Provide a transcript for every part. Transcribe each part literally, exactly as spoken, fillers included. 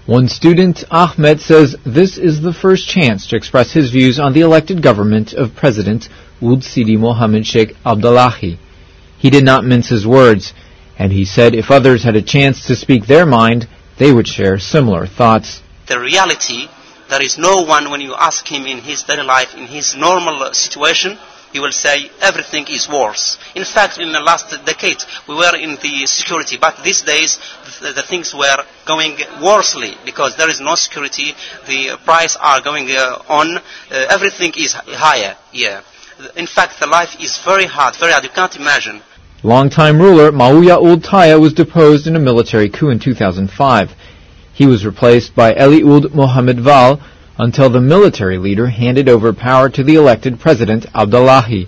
One student, Ahmed, says this is the first chance to express his views on the elected government of President Ould Sidi Mohamed Sheikh Abdullahi. He did not mince his words, and he said if others had a chance to speak their mind, they would share similar thoughts. The reality, there is no one, when you ask him in his daily life, in his normal situation, he will say everything is worse. In fact, in the last decade, we were in the security, but these days the, the things were going worsely because there is no security, the price are going uh, on, uh, everything is higher. Yeah. In fact, the life is very hard, very hard, you can't imagine. Longtime ruler Mauya Ould Taya was deposed in a military coup in two thousand five. He was replaced by Eli Ould Mohamed Val until the military leader handed over power to the elected President Abdullahi.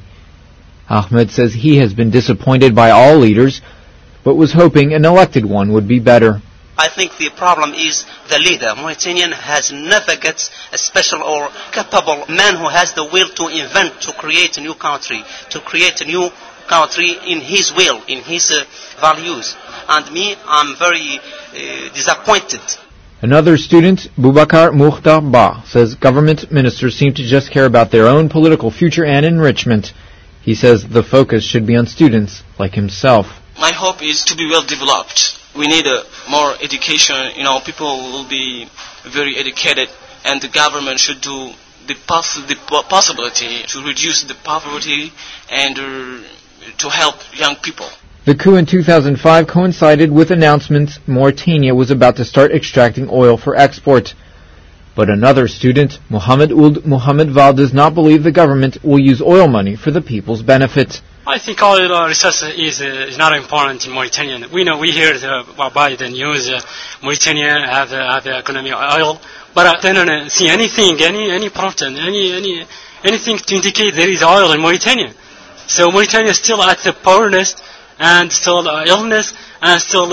Ahmed says he has been disappointed by all leaders, but was hoping an elected one would be better. I think the problem is the leader. Mauritanian has never got a special or capable man who has the will to invent, to create a new country, to create a new country in his will, in his uh, values. And me, I'm very uh, disappointed. Another student, Boubacar Mukhtar Ba, says government ministers seem to just care about their own political future and enrichment. He says the focus should be on students like himself. My hope is to be well developed. We need uh, more education. You know, people will be very educated, and the government should do the, poss- the possibility to reduce the poverty and uh, to help young people. The coup in two thousand five coincided with announcements Mauritania was about to start extracting oil for export. But another student, Mohamed Ould Mohamed Val, does not believe the government will use oil money for the people's benefit. I think oil uh, resource is, uh, is not important in Mauritania. We know, we hear uh, by the news, uh, Mauritania have, uh, have the economy of oil, but I don't uh, see anything, any any pattern, any any anything to indicate there is oil in Mauritania. So Mauritania is still at the poorness, and still uh, illness, and still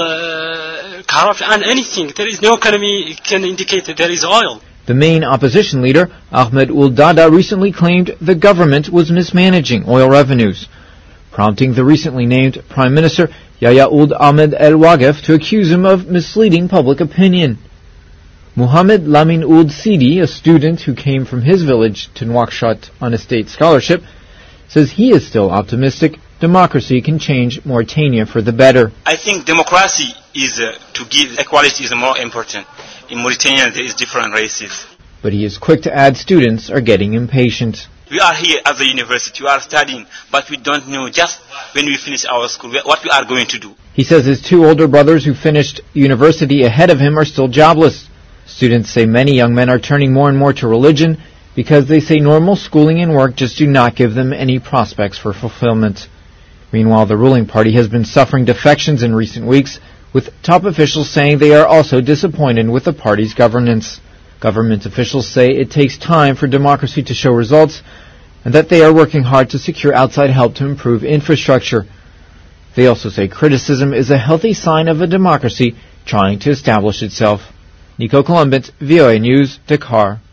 uh, corruption, and anything. There is no economy can indicate that there is oil. The main opposition leader, Ahmed Ould Dada, recently claimed the government was mismanaging oil revenues, prompting the recently named Prime Minister Yahya Ould Ahmed El Wagef to accuse him of misleading public opinion. Muhammad Lamin Ould Sidi, a student who came from his village to Nouakchott on a state scholarship, says he is still optimistic democracy can change Mauritania for the better. I think democracy is uh, to give equality is more important. In Mauritania there is different races. But he is quick to add students are getting impatient. We are here at the university, we are studying, but we don't know just when we finish our school what we are going to do. He says his two older brothers who finished university ahead of him are still jobless. Students say many young men are turning more and more to religion because they say normal schooling and work just do not give them any prospects for fulfillment. Meanwhile, the ruling party has been suffering defections in recent weeks, with top officials saying they are also disappointed with the party's governance. Government officials say it takes time for democracy to show results, and that they are working hard to secure outside help to improve infrastructure. They also say criticism is a healthy sign of a democracy trying to establish itself. Nico Columbus, V O A News, Dakar.